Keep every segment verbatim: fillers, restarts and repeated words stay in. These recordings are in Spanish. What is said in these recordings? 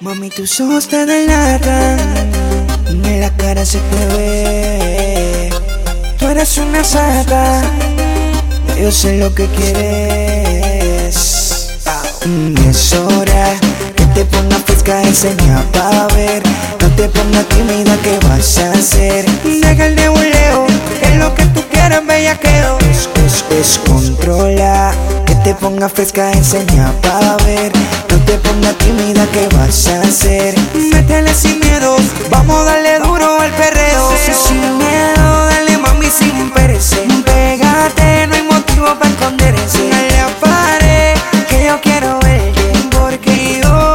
Mami, tus ojos te delatan, en la cara se te ve. Tú eres una sata, yo sé lo que quieres. Y es hora que te pongas fresca, enseña pa' ver. No te pongas tímida, ¿qué vas a hacer? Deja el nebuleo, es lo que tú quieras, bellaqueo. Es, es, es controla, que te pongas fresca, enseña pa' ver. No te pongas tímida, ¿qué vas a hacer? Métele sin miedo, vamos a darle duro al perreo. Sí, sin miedo, dale mami sin perece. Pégate, no hay motivo para esconderse. No le pared, que yo quiero verte, porque yo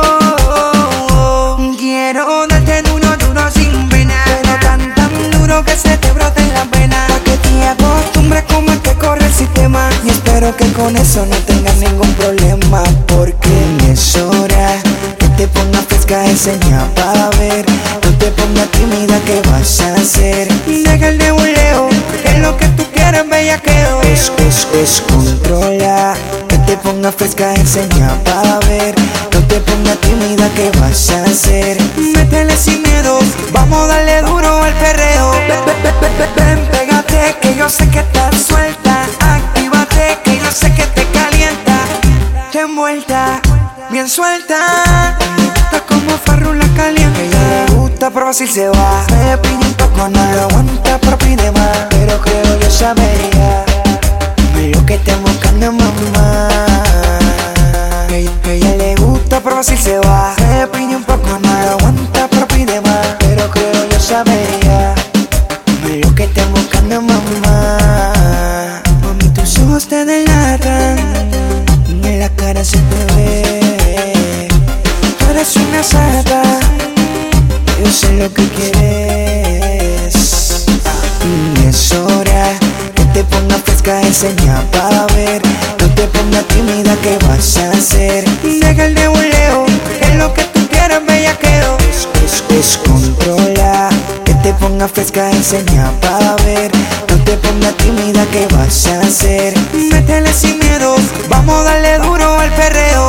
quiero darte duro, duro sin pena. Pero tan, tan duro que se te brote en la pena. Pa' que te acostumbres como es que corre el sistema. Y espero que con eso no tengas ningún problema, porque es hora que te pongas fresca, enseña pa' ver. No te pongas tímida, ¿qué vas a hacer? Deja el nebuleo, es lo que tú quieres, bellaqueo. Es, es, es controla, que te pongas fresca, enseña pa' ver. No te pongas tímida, ¿qué vas a hacer? Métele sin miedo, vamos a darle duro al perreo. Ven, ven, ven, ven, ven, pégate, que yo sé que estás suelta. Actívate, que yo sé que te calienta. Te envuelta, bien suelta. Está como farrula caliente. Ella le gusta, pero así se va. Me pide un poco, no lo aguanta, pero pide más. Pero creo yo sabería lo que están buscando, mamá. Ella, ella le gusta, pero así se va. Me pide un poco, no lo aguanta, pero pide más. Pero creo yo sabería lo que están buscando, mamá. Mami, tus ojos te delatan, en la cara se te ve. Tú eres una sata, yo sé lo que quieres. Y es hora que te pongas fresca, enseña pa' ver. No te pongas tímida, ¿qué vas a hacer? Deja el nebuleo, es lo que tú quieras, bellaqueo. Es, es, es controla, que te pongas fresca, enseña pa' ver. No te pongas tímida, ¿qué vas a hacer? Métele sin miedo, vamos a darle duro al perreo.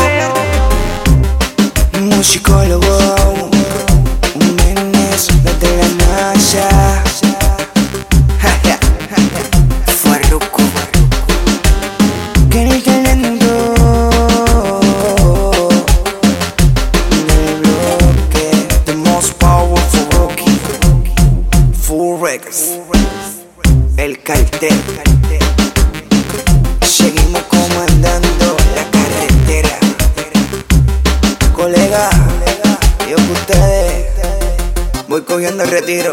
Musicólogo, un menes desde la NASA. Farruko, que el talento del bloque, the most powerful rookie, Full Records, el cartel. Seguimos comandando la carretera. Colega, yo que ustedes voy cogiendo el retiro.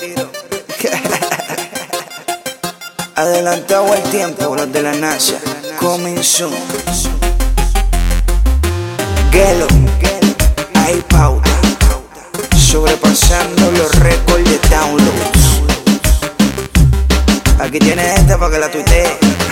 Adelantado el tiempo, los de la NASA. Coming soon. Gelo, hay pauta, sobrepasando los récords de downloads. Aquí tienes esta para que la tuitees.